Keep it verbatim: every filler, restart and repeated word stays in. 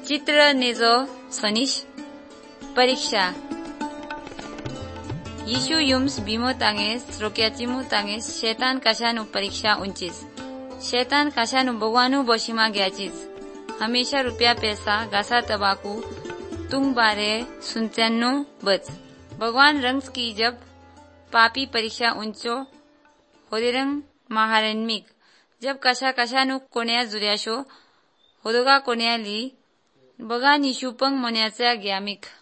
चित्र नेजो सनिश परीक्षा यीशु युम्स बीमो तांगेस रोक्याचिमु तांगेस शैतान कशानु परीक्षा उंचीस शैतान कशानु भगवानु बोशिमा गयाचीज हमेशा रुपया पैसा गासा तबाकू तुंग बारे सुनचन्नो बच भगवान रंग्स की जब पापी परीक्षा उंचो होदेरंग महारण्मिक जब कशा कशानु कोण्या जुर्याशो होदोगा कोण्याली बगा निशुपंग मोन्याचा ग्यामिक